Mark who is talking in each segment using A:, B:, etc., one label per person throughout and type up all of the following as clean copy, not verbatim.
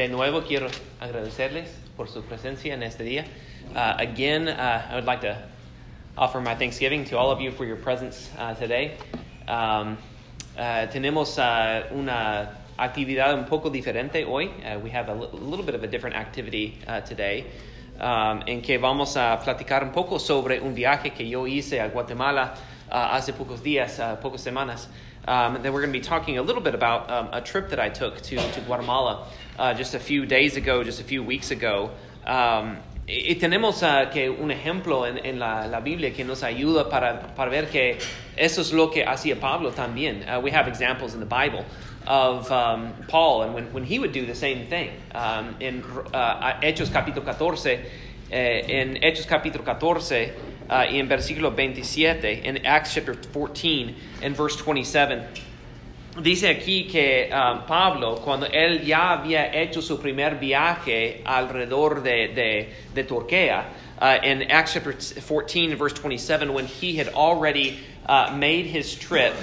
A: De nuevo quiero agradecerles por su presencia en este día. Again, I would like to offer my thanksgiving to all of you for your presence today. Tenemos una actividad un poco diferente hoy. We have a little bit of a different activity today, en que vamos a platicar un poco sobre un viaje que yo hice a Guatemala hace pocos días, pocas semanas. Then we're going to be talking a little bit about a trip that I took to Guatemala just a few days ago, just a few weeks ago. Y tenemos que un ejemplo en la Biblia que nos ayuda para ver que eso es lo que hacía Pablo también. We have examples in the Bible of Paul and when he would do the same thing. In Hechos capítulo 14, en Hechos capítulo 14 y en versículo 27, en Acts chapter 14, en verse 27, dice aquí que Pablo, cuando él ya había hecho su primer viaje alrededor de Turquía, in Acts chapter 14, verse 27, when he had already made his trip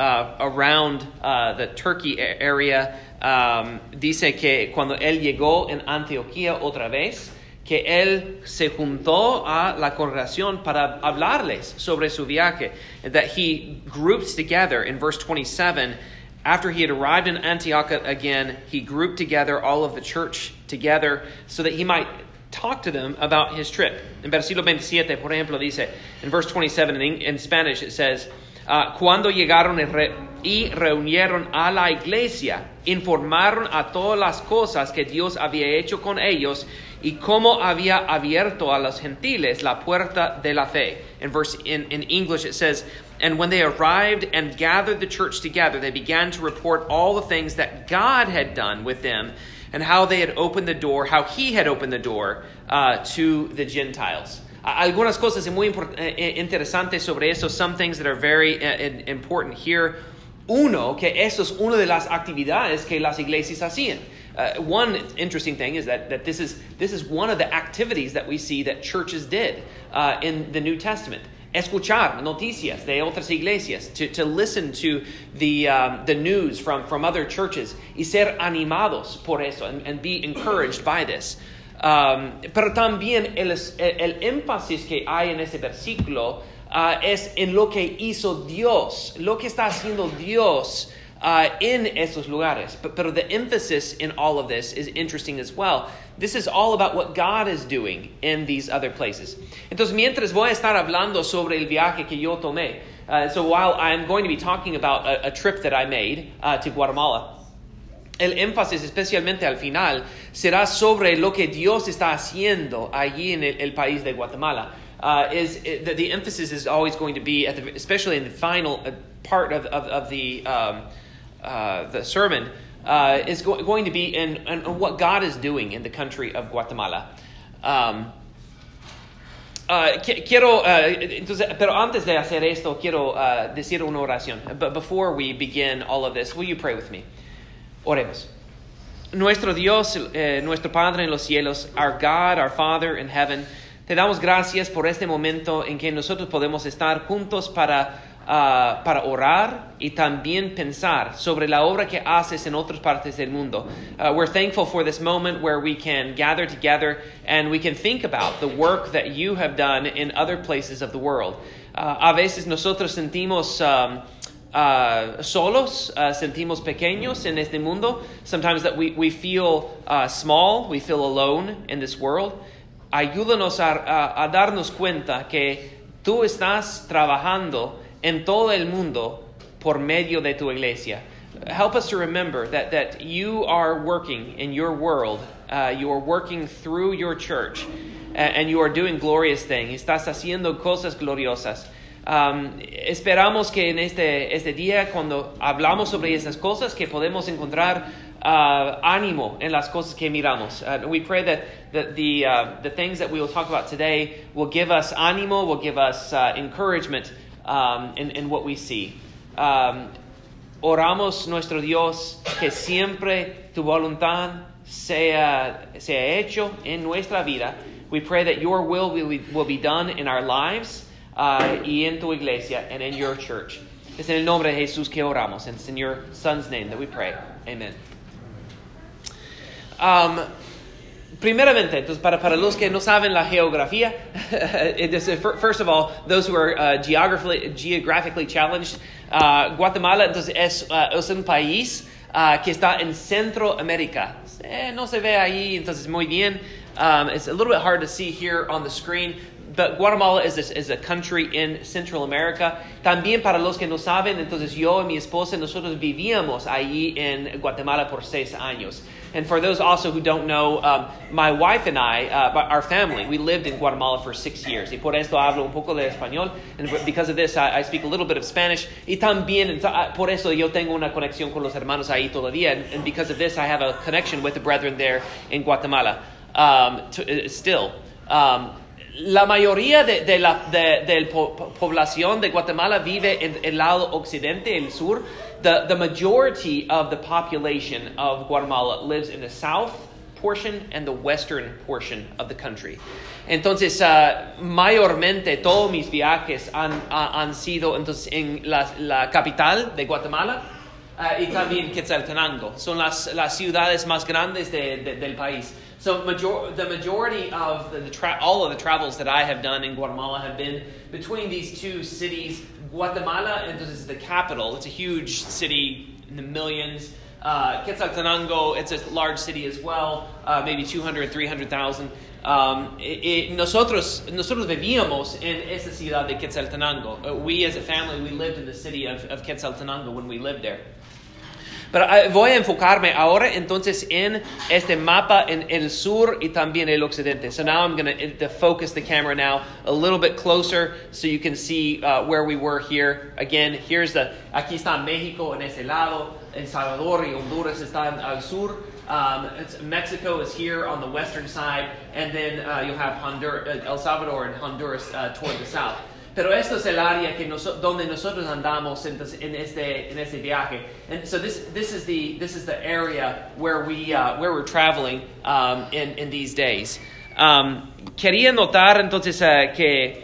A: around the Turkey area, dice que cuando él llegó en Antioquía otra vez, que él se juntó a la congregación para hablarles sobre su viaje, that he grouped together in verse 27. After he had arrived in Antioch again, he grouped together all of the church together so that he might talk to them about his trip. En versículo 27, por ejemplo, dice, in verse 27 in Spanish it says, cuando llegaron y reunieron a la iglesia, informaron a todas las cosas que Dios había hecho con ellos y cómo había abierto a los gentiles la puerta de la fe. In English it says, and when they arrived and gathered the church together, they began to report all the things that God had done with them and how they had opened the door, how he had opened the door to the Gentiles. Algunas cosas muy interesantes sobre eso, some things that are very important here. Uno, que eso es una de las actividades que las iglesias hacían. One interesting thing is that this is one of the activities that we see that churches did in the New Testament. Escuchar noticias de otras iglesias, to listen to the news from other churches y ser animados por eso and be encouraged by this. Pero también el énfasis que hay en ese versículo es en lo que hizo Dios, lo que está haciendo Dios in esos lugares. Pero the emphasis in all of this is interesting as well. This is all about what God is doing in these other places. Entonces, mientras voy a estar hablando sobre el viaje que yo tomé, so while I'm going to be talking about a trip that I made to Guatemala, el énfasis, especialmente al final, será sobre lo que Dios está haciendo allí en el país de Guatemala. The emphasis is always going to be, especially in the final part of the sermon, is going to be in what God is doing in the country of Guatemala. Pero antes de hacer esto, quiero decir una oración. But before we begin all of this, will you pray with me? Oremos. Nuestro Dios, nuestro Padre en los cielos, our God, our Father in heaven, te damos gracias por este momento en que nosotros podemos estar juntos para orar y también pensar sobre la obra que haces en otras partes del mundo. We're thankful for this moment where we can gather together and we can think about the work that you have done in other places of the world. A veces nosotros sentimos solos, sentimos pequeños en este mundo. Sometimes that we feel small, we feel alone in this world. Ayúdanos a darnos cuenta que tú estás trabajando en todo el mundo por medio de tu iglesia. Help us to remember that you are working in your world, you are working through your church, and you are doing glorious things. Estás haciendo cosas gloriosas. Esperamos que en este día, cuando hablamos sobre esas cosas, que podemos encontrar ánimo en las cosas que miramos. We pray that the things that we will talk about today will give us ánimo, will give us encouragement in what we see. Oramos, nuestro Dios, que siempre tu voluntad sea hecho en nuestra vida. We pray that your will be done in our lives y en tu iglesia and in your church. Es en el nombre de Jesús que oramos. And it's in your Son's name that we pray. Amen. Primeramente, entonces, para los que no saben la geografía, first of all, those who are geographically challenged, Guatemala entonces es un país que está en Centroamérica. No se ve ahí, entonces muy bien. It's a little bit hard to see here on the screen, but Guatemala is a country in Central America. También para los que no saben, entonces yo y mi esposa, nosotros vivíamos ahí en Guatemala por 6 años. And for those also who don't know, my wife and I, our family, we lived in Guatemala for 6 years. Y por esto hablo un poco de español. And because of this, I speak a little bit of Spanish. Y también, por eso yo tengo una conexión con los hermanos ahí todavía. And because of this, I have a connection with the brethren there in Guatemala still. La mayoría de la población de Guatemala vive en el lado occidente, el sur. The majority of the population of Guatemala lives in the south portion and the western portion of the country. Entonces, mayormente todos mis viajes han sido entonces en la capital de Guatemala y también Quetzaltenango. Son las ciudades más grandes del país. So the majority of all of the travels that I have done in Guatemala have been between these two cities. Guatemala, entonces, is the capital. It's a huge city in the millions. Quetzaltenango, it's a large city as well, maybe 200,000, 300,000. Nosotros vivíamos en esa ciudad de Quetzaltenango. We as a family, we lived in the city of Quetzaltenango when we lived there. Pero voy a enfocarme ahora entonces en este mapa en el sur y también el occidente. So now I'm going to focus the camera now a little bit closer so you can see where we were here. Again, aquí está México en ese lado, El Salvador y Honduras están al sur. Mexico is here on the western side, and then you'll have El Salvador and Honduras toward the south. Pero esto es el área donde nosotros andamos en este viaje. And so this is the area where we're traveling in these days. Quería notar entonces que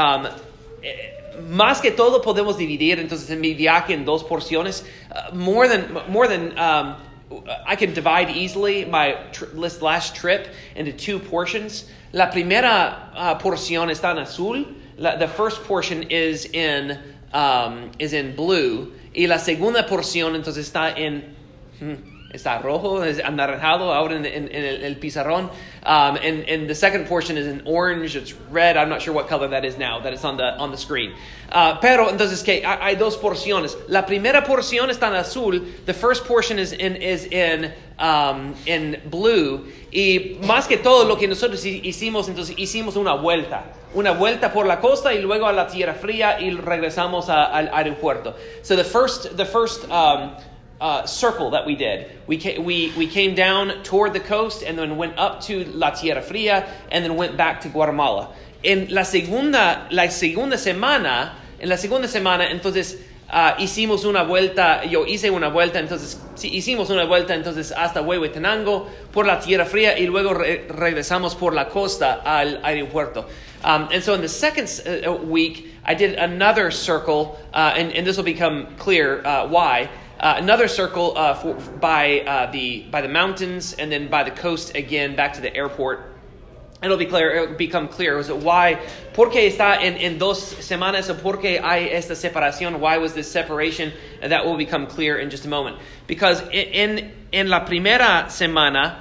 A: más que todo podemos dividir entonces en mi viaje en 2 porciones. More than I can divide easily my last trip into 2 portions. La primera porción está en azul. The first portion is in blue, y la segunda porción entonces está rojo, es anaranjado ahora en el pizarrón. And the second portion is in orange. It's red. I'm not sure what color that is now. That is on the screen. Pero entonces que hay 2 porciones. La primera porción está en azul. The first portion is in blue. Y más que todo lo que nosotros hicimos, entonces hicimos una vuelta por la costa y luego a la Tierra Fría y regresamos al aeropuerto. So the first circle that we did, we came down toward the coast and then went up to la Tierra Fría and then went back to Guatemala. En la segunda semana, entonces hicimos una vuelta. Yo hice una vuelta, entonces hicimos una vuelta entonces hasta Huehuetenango por la Tierra Fría y luego regresamos por la costa al aeropuerto. And so in the second week, I did another circle, and this will become clear why. Another circle by the mountains and then by the coast again back to the airport. It'll become clear. Was it why? ¿Por qué está en 2 semanas? ¿O por qué hay esta separación? Why was this separation? And that will become clear in just a moment. Because en la primera semana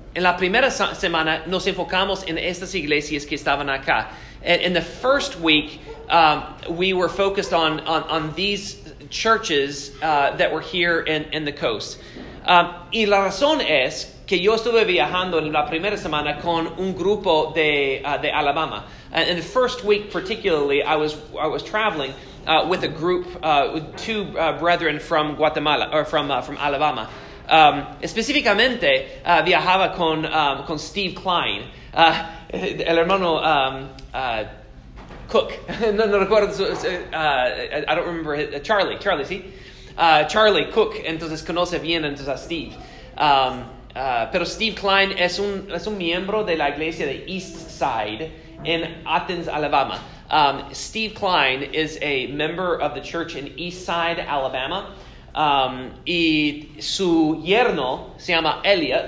A: nos enfocamos en estas iglesias que estaban acá. In the first week, we were focused on these churches that were here in the coast. Y la razón es que yo estuve viajando en la primera semana con un grupo de Alabama. In the first week particularly, I was traveling with a group, with 2 brethren from Guatemala, or from Alabama. Específicamente, viajaba con Steve Klein, el hermano Cook. no recuerdo I don't remember Charlie, ¿sí? Charlie Cook, entonces conoce bien entonces a Steve. Pero Steve Klein es un miembro de la iglesia de East Side en Athens, Alabama. Steve Klein is a member of the church in East Side, Alabama. Y su yerno se llama Elliot.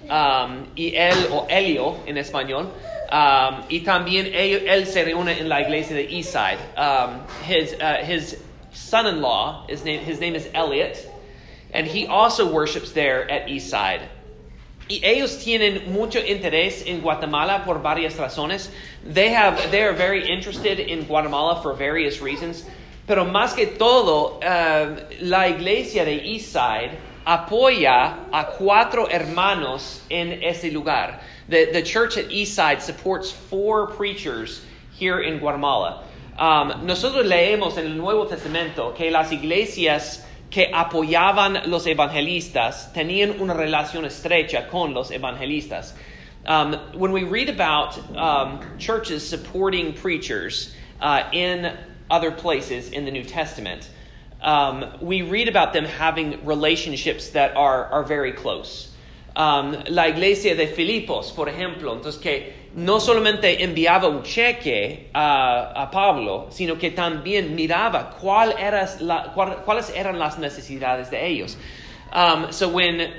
A: y él, o Elio en español, y también él se reúne en la iglesia de Eastside. His son-in-law, his name is Elliot, and he also worships there at Eastside. Y ellos tienen mucho interés en Guatemala por varias razones. They are very interested in Guatemala for various reasons. Pero más que todo, la iglesia de Eastside apoya a 4 hermanos en ese lugar. The church at Eastside supports 4 preachers here in Guatemala. Nosotros leemos en el Nuevo Testamento que las iglesias que apoyaban los evangelistas tenían una relación estrecha con los evangelistas. When we read about churches supporting preachers in other places in the New Testament, we read about them having relationships that are very close. La iglesia de Filipos, por ejemplo, entonces que no solamente enviaba un cheque a Pablo, sino que también miraba cuáles eran las necesidades de ellos. So when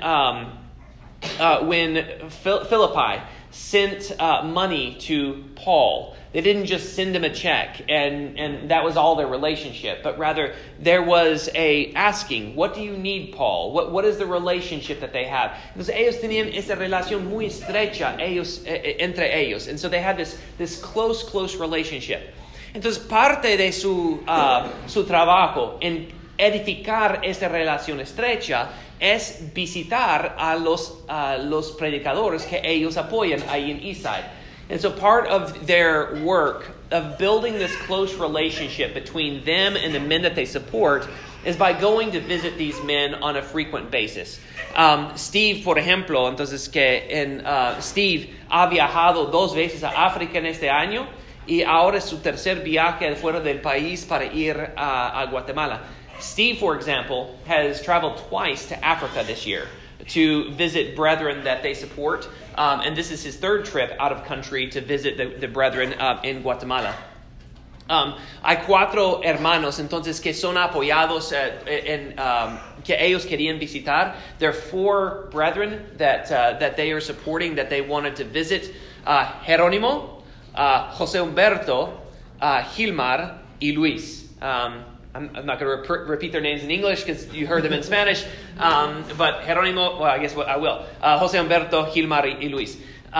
A: Philippi sent money to Paul, they didn't just send him a check and that was all their relationship, but rather there was a asking, what do you need, Paul? What is the relationship that they have? Entonces ellos tenían esa relación muy estrecha entre ellos. And so they had this close relationship. Entonces parte de su trabajo en edificar esta relación estrecha es visitar a los predicadores que ellos apoyan ahí en Eastside. And so part of their work of building this close relationship between them and the men that they support is by going to visit these men on a frequent basis. Steve, por ejemplo, entonces Steve ha viajado 2 veces a África en este año y ahora es su tercer viaje fuera del país para ir a Guatemala. Steve, for example, has traveled twice to Africa this year to visit brethren that they support. And this is his 3rd trip out of country to visit the brethren in Guatemala. Hay 4 hermanos, entonces, que son apoyados que ellos querían visitar. There are 4 brethren that they are supporting, that they wanted to visit. Jerónimo, José Humberto, Gilmar, y Luis. I'm not going to repeat their names in English because you heard them in Spanish. But Jerónimo, well, I guess I will. José Humberto, Gilmar, y Luis.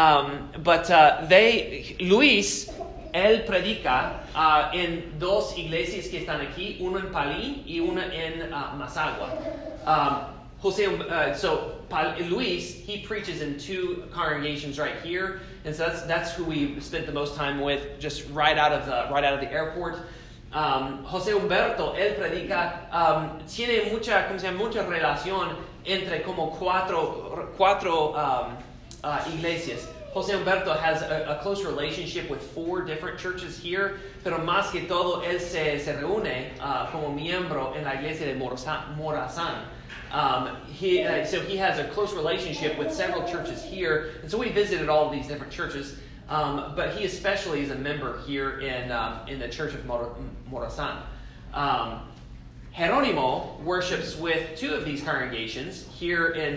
A: Luis, él predica en 2 iglesias que están aquí, una en Palín y una en Masagua. Luis, he preaches in 2 congregations right here, and so that's who we spent the most time with, just right out of the airport. José Humberto, él predica, tiene mucha relación entre como cuatro iglesias. José Humberto has a close relationship with 4 different churches here, pero más que todo, él se reúne como miembro en la iglesia de Morazán. So he has a close relationship with several churches here, and so we visited all of these different churches. But he especially is a member here in the Church of Morazán. Jerónimo worships with 2 of these congregations here in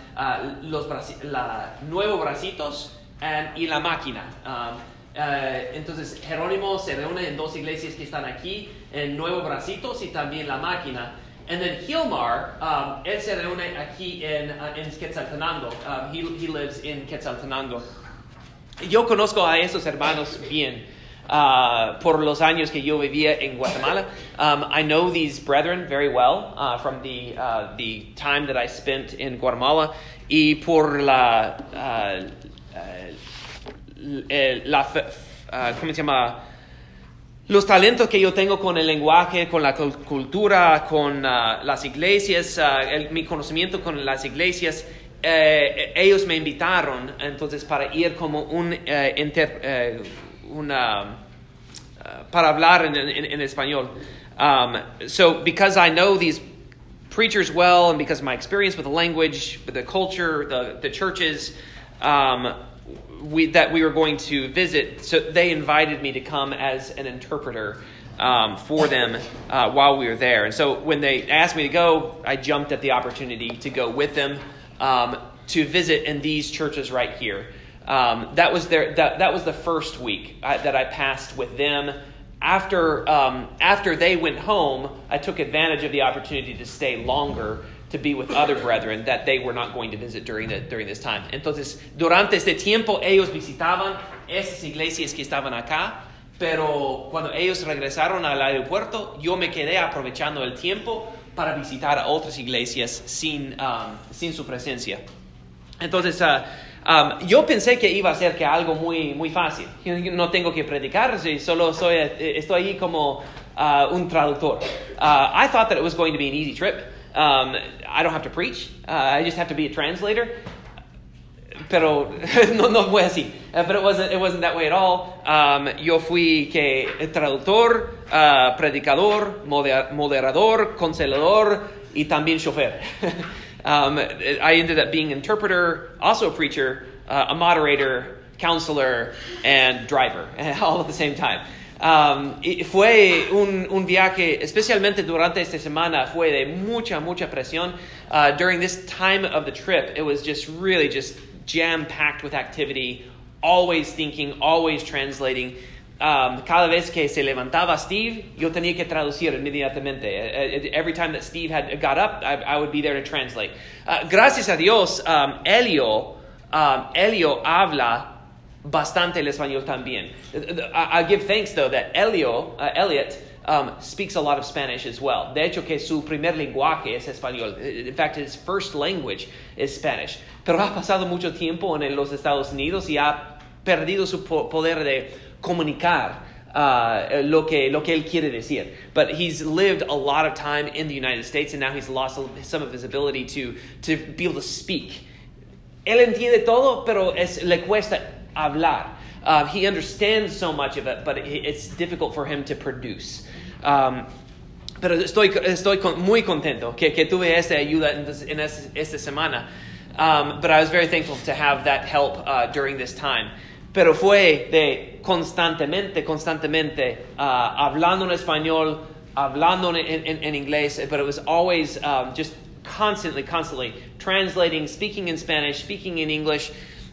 A: Nuevo Bracitos y La Máquina. Entonces Jerónimo se reúne en 2 iglesias que están aquí, en Nuevo Bracitos y también La Máquina. And then Gilmar, él se reúne aquí en Quetzaltenango. He lives in Quetzaltenango. Yo conozco a esos hermanos bien por los años que yo vivía en Guatemala. I know these brethren very well from the time that I spent in Guatemala, y por ¿cómo se llama? Los talentos que yo tengo con el lenguaje, con la cultura, con las iglesias, mi conocimiento con las iglesias. Ellos me invitaron entonces para ir como para hablar en español. So because I know these preachers well, and because of my experience with the language, with the culture, the churches that we were going to visit, so they invited me to come as an interpreter for them while we were there. And so when they asked me to go, I jumped at the opportunity to go with them. to visit in these churches right here. That was the first week that I passed with them. After they went home, I took advantage of the opportunity to stay longer to be with other brethren that they were not going to visit during this time. Entonces, durante este tiempo, ellos visitaban esas iglesias que estaban acá, pero cuando ellos regresaron al aeropuerto, yo me quedé aprovechando el tiempo para visitar a otras iglesias sin su presencia. Entonces, yo pensé que iba a ser que algo muy, muy fácil. No tengo que predicar, solo estoy ahí como un traductor. I thought that it was going to be an easy trip. I don't have to preach. I just have to be a translator. Pero no fue así. But it wasn't that way at all. Yo fui que traductor, predicador, moderador, consolador y también chofer. I ended up being interpreter, also a preacher, a moderator, counselor, and driver, all at the same time. Fue un viaje, especialmente durante esta semana, fue de mucha presión. During this time of the trip, it was just really just jam-packed with activity, always thinking, always translating. Cada vez que se levantaba Steve, yo tenía que traducir inmediatamente. Every time that Steve got up, I would be there to translate. Gracias a Dios, Elio habla bastante el español también. I give thanks, though, that Elliot speaks a lot of Spanish as well. De hecho, que su primer lenguaje es español. In fact, his first language is Spanish. Pero ha pasado mucho tiempo en los Estados Unidos y ha perdido su poder de comunicar lo que él quiere decir. But he's lived a lot of time in the United States, and now he's lost some of his ability to be able to speak. Él entiende todo, pero le cuesta hablar. He understands so much of it, but it's difficult for him to produce. Pero estoy muy contento que tuve esta ayuda en esta semana. But I was very thankful to have that help during this time. Pero fue de constantemente, hablando en español, hablando en inglés, but it was always just constantly translating, speaking in Spanish, speaking in English.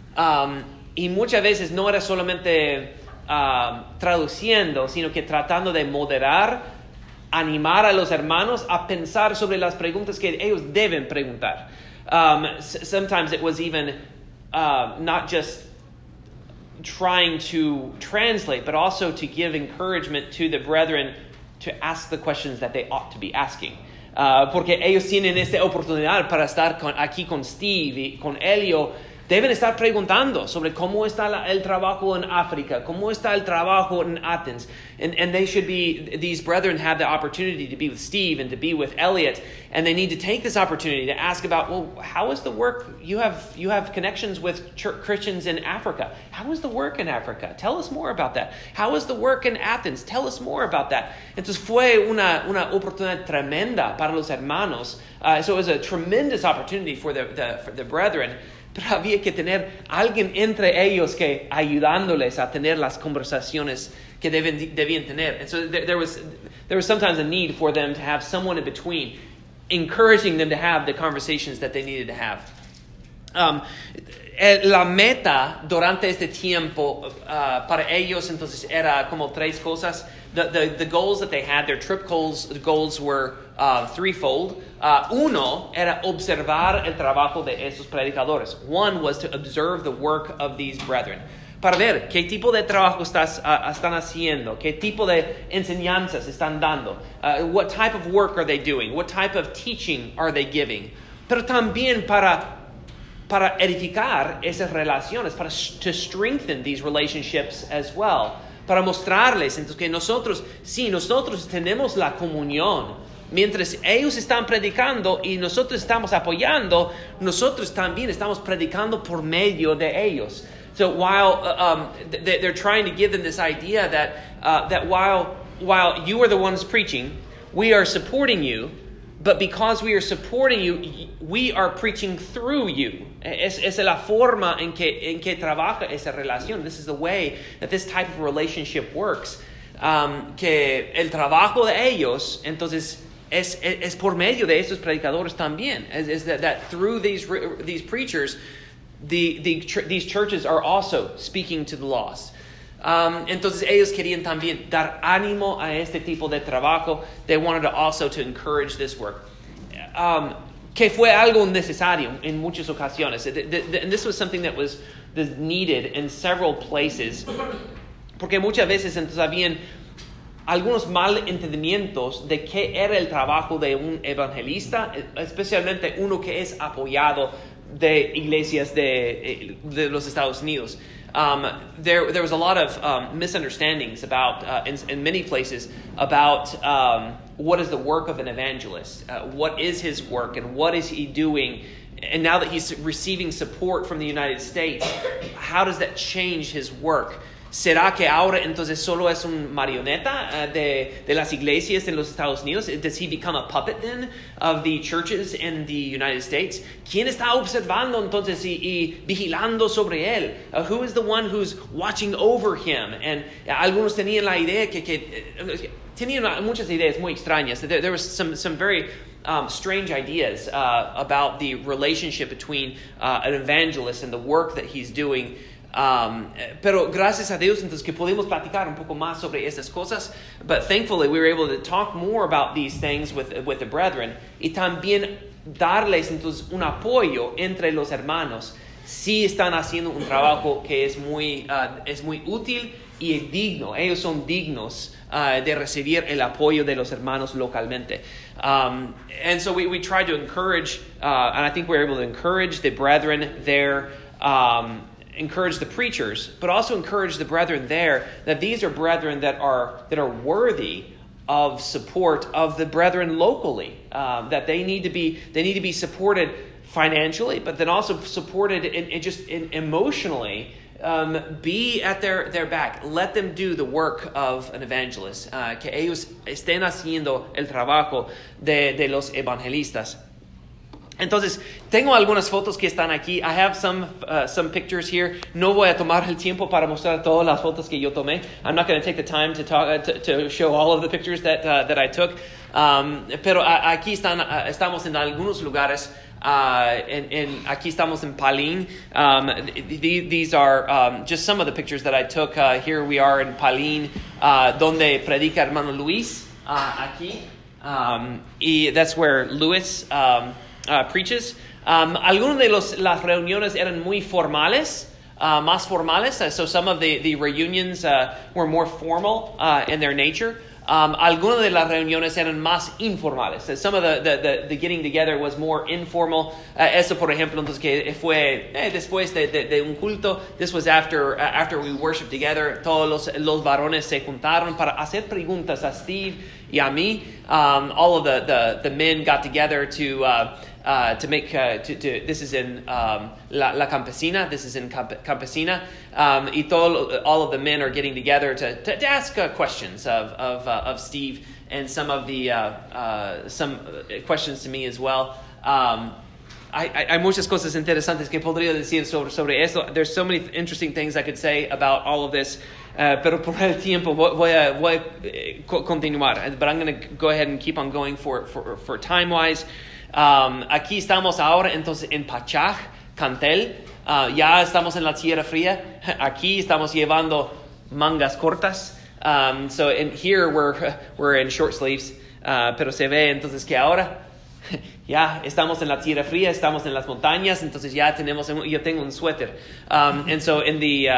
A: Y muchas veces no era solamente traduciendo, sino que tratando de moderar, animar a los hermanos a pensar sobre las preguntas que ellos deben preguntar. Sometimes it was even not just trying to translate, but also to give encouragement to the brethren to ask the questions that they ought to be asking. Porque ellos tienen esta oportunidad para estar aquí con Steve y con Elio. Deben estar preguntando sobre cómo está el trabajo en África, cómo está el trabajo en Athens. And these brethren have the opportunity to be with Steve and to be with Elliot. And they need to take this opportunity to ask about, well, how is the work? You have connections with Christians in Africa. How is the work in Africa? Tell us more about that. How is the work in Athens? Tell us more about that. Entonces fue una oportunidad tremenda para los hermanos. So it was a tremendous opportunity for the brethren. Pero había que tener alguien entre ellos que ayudándoles a tener las conversaciones que debían tener. And so there was sometimes a need for them to have someone in between, encouraging them to have the conversations that they needed to have. La meta durante este tiempo para ellos entonces era como tres cosas. The goals that they had, their trip goals were threefold. Uno era observar el trabajo de esos predicadores. One was to observe the work of these brethren. Para ver qué tipo de trabajo están haciendo, qué tipo de enseñanzas están dando, what type of work are they doing, what type of teaching are they giving. Pero también para edificar esas relaciones, to strengthen these relationships as well. Para mostrarles entonces que nosotros tenemos la comunión. Mientras ellos están predicando y nosotros estamos apoyando, nosotros también estamos predicando por medio de ellos. So while they're trying to give them this idea that while you are the ones preaching, we are supporting you, but because we are supporting you, we are preaching through you. Es la forma en que trabaja esa relación. This is the way that this type of relationship works. Que el trabajo de ellos, entonces, es por medio de estos predicadores también. Is that through these preachers, these churches are also speaking to the lost. Entonces ellos querían también dar ánimo a este tipo de trabajo. They wanted to encourage this work. Que fue algo necesario en muchas ocasiones. And this was something that was needed in several places. Porque muchas veces entonces habían algunos malentendimientos de qué era el trabajo de un evangelista, especialmente uno que es apoyado de iglesias de los Estados Unidos. There was a lot of misunderstandings about, in many places, about what is the work of an evangelist, what is his work, and what is he doing. And now that he's receiving support from the United States, how does that change his work? ¿Será que ahora entonces solo es un marioneta de las iglesias en los Estados Unidos? Does he become a puppet then of the churches in the United States? ¿Quién está observando entonces y vigilando sobre él? Who is the one who's watching over him? And algunos tenían la idea tenían muchas ideas muy extrañas. There was some very strange ideas about the relationship between an evangelist and the work that he's doing. Pero gracias a Dios entonces que podemos platicar un poco más sobre estas cosas. But thankfully we were able to talk more about these things with the brethren y también darles entonces un apoyo entre los hermanos. Sí están haciendo un trabajo que es muy útil y es digno. Ellos son dignos de recibir el apoyo de los hermanos localmente. And so we tried to encourage, and I think we were able to encourage the brethren there, encourage the preachers, but also encourage the brethren there that these are brethren that are worthy of support of the brethren locally. That they need to be supported financially, but then also supported in emotionally. Be at their back. Let them do the work of an evangelist. Que ellos estén haciendo el trabajo de los evangelistas. Entonces, tengo algunas fotos que están aquí. I have some pictures here. No voy a tomar el tiempo para mostrar todas las fotos que yo tomé. I'm not going to take the time to talk to show all of the pictures that I took. Pero aquí estamos en algunos lugares. Aquí estamos en Palín. These are just some of the pictures that I took. Here we are in Palín, donde predica hermano Luis. Aquí, y that's where Luis preaches. Algunas de las reuniones eran muy formales, más formales. So some of the reunions were more formal in their nature. Algunas de las reuniones eran más informales. Some of the getting together was more informal. Eso, por ejemplo, entonces que fue después de un culto. This was after we worshiped together. Todos los varones se juntaron para hacer preguntas a Steve y a mí. All of the men got together to make this is in La Campesina. This is in Campesina, y all of the men are getting together to ask questions of Steve and some of the some questions to me as well. Hay muchas cosas interesantes que podría decir sobre esto. There's so many interesting things I could say about all of this. Pero por el tiempo voy a continuar. But I'm going to go ahead and keep on going for time wise. Aquí estamos ahora entonces en Pachach, Cantel. Ya estamos en la tierra fría. Aquí estamos llevando mangas cortas. So in here we're in short sleeves. Pero se ve entonces que ahora ya estamos en la tierra fría, estamos en las montañas, entonces ya yo tengo un suéter. And so in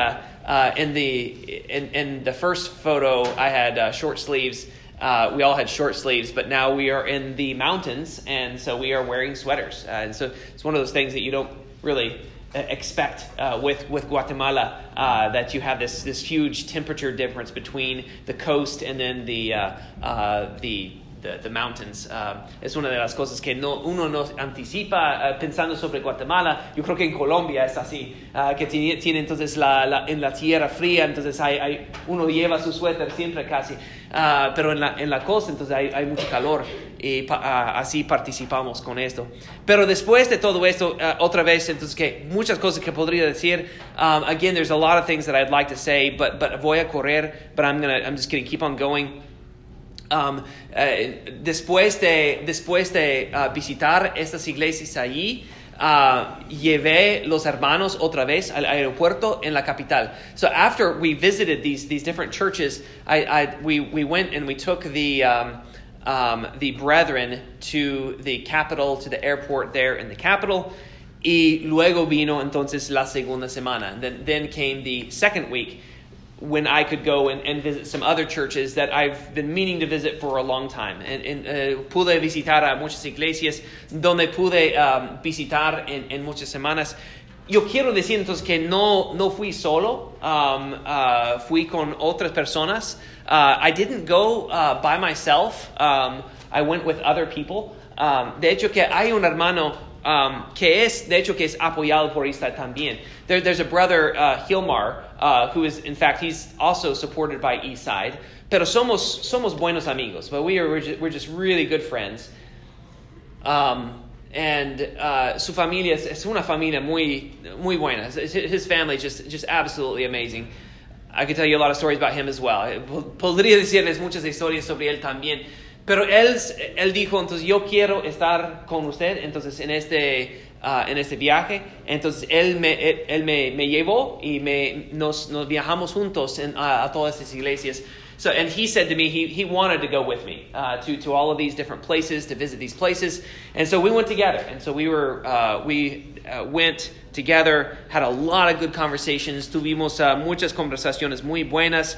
A: the first photo I had short sleeves. We all had short sleeves, but now we are in the mountains, and so we are wearing sweaters. And so it's one of those things that you don't really expect with Guatemala, that you have this huge temperature difference between the coast and then the mountains. Es una de las cosas que uno no anticipa pensando sobre Guatemala. Yo creo que en Colombia es así, que tiene entonces en la tierra fría, entonces uno lleva su suéter siempre casi. Pero en la costa entonces hay mucho calor y así participamos con esto. Pero después de todo esto, otra vez entonces que muchas cosas que podría decir. Again, there's a lot of things that I'd like to say, but voy a correr, but I'm just going to keep on going. Después de visitar estas iglesias allí, llevé los hermanos otra vez al aeropuerto en la capital. So after we visited these different churches, we went and we took the brethren to the capital, to the airport there in the capital. Y luego vino entonces la segunda semana. Then came the second week, when I could go and visit some other churches that I've been meaning to visit for a long time. Pude visitar a muchas iglesias donde pude visitar en muchas semanas. Yo quiero decir entonces que no fui solo, fui con otras personas. I didn't go by myself. I went with other people. De hecho que hay un hermano que es apoyado por Isa también. There's a brother, Hilmar, who is, in fact, he's also supported by Eastside. Pero somos buenos amigos. But we're just really good friends. Su familia es una familia muy buena. His family just absolutely amazing. I could tell you a lot of stories about him as well. Podría decirles muchas historias sobre él también. Pero él dijo, entonces yo quiero estar con usted, entonces en este viaje. Entonces él me llevó y nos viajamos juntos a todas estas iglesias. So, and he said to me, he wanted to go with me to all of these different places, to visit these places. And so we went together. And so we went together, had a lot of good conversations. Tuvimos muchas conversaciones muy buenas.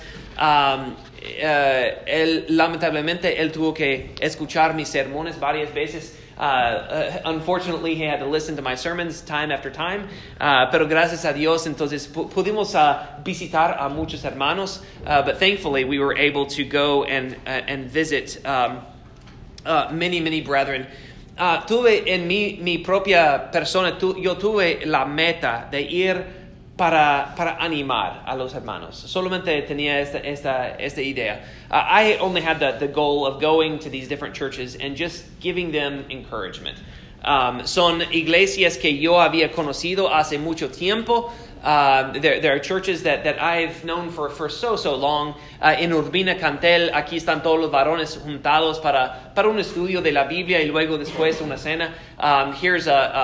A: Lamentablemente, él tuvo que escuchar mis sermones varias veces. Unfortunately, he had to listen to my sermons time after time. Pero gracias a Dios, entonces pudimos visitar a muchos hermanos. But thankfully, we were able to go and visit many brethren. Tuve en mi propia persona, yo tuve la meta de ir para animar a los hermanos. Solamente tenía esta idea. I only had the goal of going to these different churches and just giving them encouragement. Son iglesias que yo había conocido hace mucho tiempo. There are churches that I've known for so long. En Urbina Cantel, aquí están todos los varones juntados para un estudio de la Biblia y luego después una cena. Here's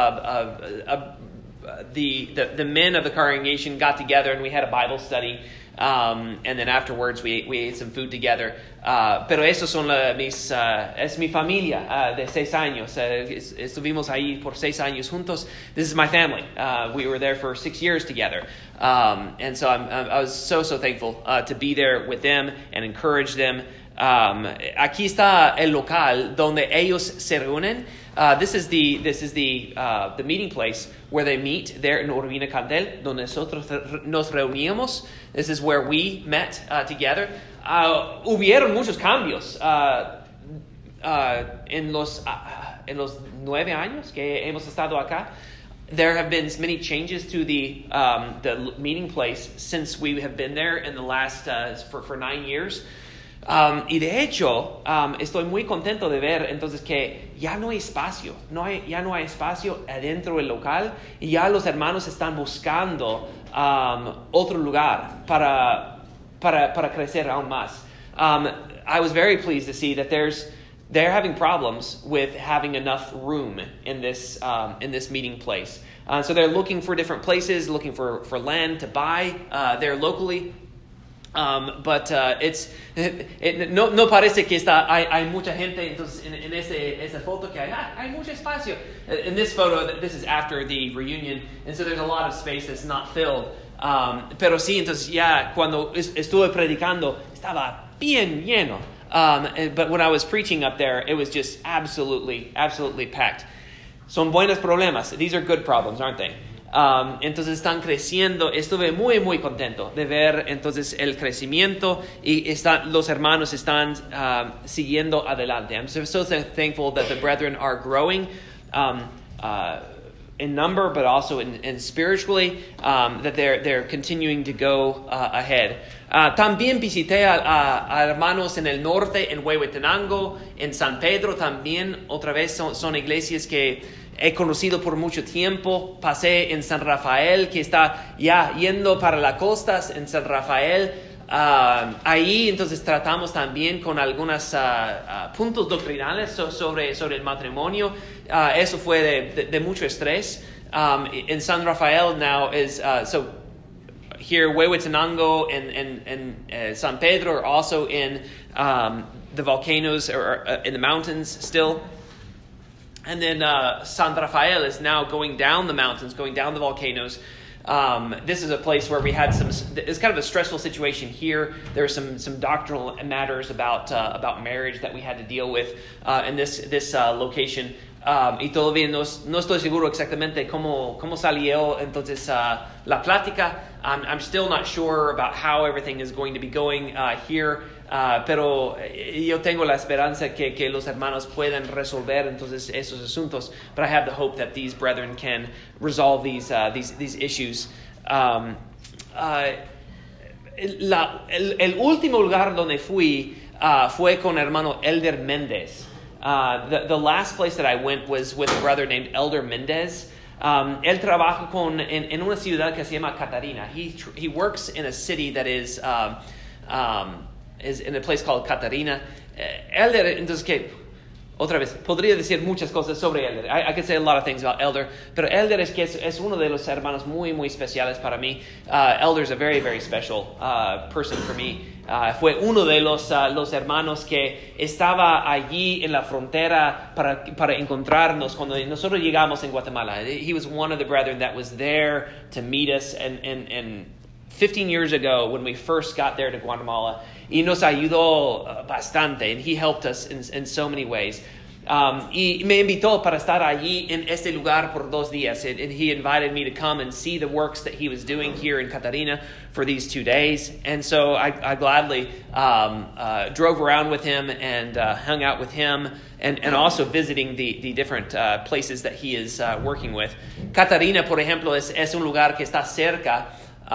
A: the men of the congregation got together and we had a Bible study. And then afterwards we ate some food together. Pero esos son es mi familia de 6 años. Estuvimos ahí por 6 años juntos. This is my family. We were there for 6 years together. And so I was so thankful to be there with them and encourage them. Aquí está el local donde ellos se reúnen. This is the meeting place where they meet there in Urbina Cantel, donde nosotros nos reuníamos. This is where we met together. Hubieron muchos cambios en los 9 años que hemos estado acá. There have been many changes to the meeting place since we have been there in the last for 9 years. Y de hecho, estoy muy contento de ver entonces que ya no hay espacio, ya no hay espacio adentro del local y ya los hermanos están buscando otro lugar para crecer aún más. I was very pleased to see that they're having problems with having enough room in this meeting place. So they're looking for different places, looking for land to buy there locally. But no parece que hay mucha gente entonces en esa foto que hay mucho espacio. In this photo, this is after the reunion, and so there's a lot of space that's not filled. Pero sí, entonces ya cuando estuve predicando estaba bien lleno. But when I was preaching up there, it was just absolutely packed. Son buenos problemas. These are good problems, aren't they? Entonces están creciendo. Estuve muy contento de ver entonces el crecimiento y los hermanos están siguiendo adelante. I'm so thankful that the brethren are growing in number, but also in spiritually, that they're continuing to go ahead. También visité a hermanos en el norte, en Huehuetenango, en San Pedro también. Otra vez son iglesias que he conocido por mucho tiempo. Pasé en San Rafael, que está ya yendo para las costas en San Rafael. Ahí entonces tratamos también con algunos puntos doctrinales sobre el matrimonio. Eso fue de mucho estrés. In San Rafael now is so here Huehuetenango and San Pedro are also in the volcanoes or in the mountains still. And then San Rafael is now going down the mountains, going down the volcanoes. This is a place where we had it's kind of a stressful situation here. There are some doctrinal matters about marriage that we had to deal with in this location. Y todavía no estoy seguro exactamente cómo salió entonces la plática. I'm still not sure about how everything is going to be going here. Pero yo tengo la esperanza que los hermanos puedan resolver entonces esos asuntos. But I have the hope that these brethren can resolve these issues. El último lugar donde fui fue con hermano Elder Mendez. The last place that I went was with a brother named Elder Mendez. Él trabaja en una ciudad que se llama Catarina. He works in a city that is in a place called Catarina. Elder, entonces otra vez, podría decir muchas cosas sobre Elder. I could say a lot of things about Elder, pero Elder es uno de los hermanos muy, muy especiales para mí. Elder is a very, very special person for me. Fue uno de los hermanos que estaba allí en la frontera para encontrarnos cuando nosotros llegamos en Guatemala. He was one of the brethren that was there to meet us and 15 years ago when we first got there to Guatemala. Y nos ayudó bastante, and he helped us in so many ways. Y me invitó para estar allí en este lugar por 2 días, and he invited me to come and see the works that he was doing here in Catarina for these 2 days. And so I gladly drove around with him and hung out with him, and also visiting the different places that he is working with. Catarina, por ejemplo, es un lugar que está cerca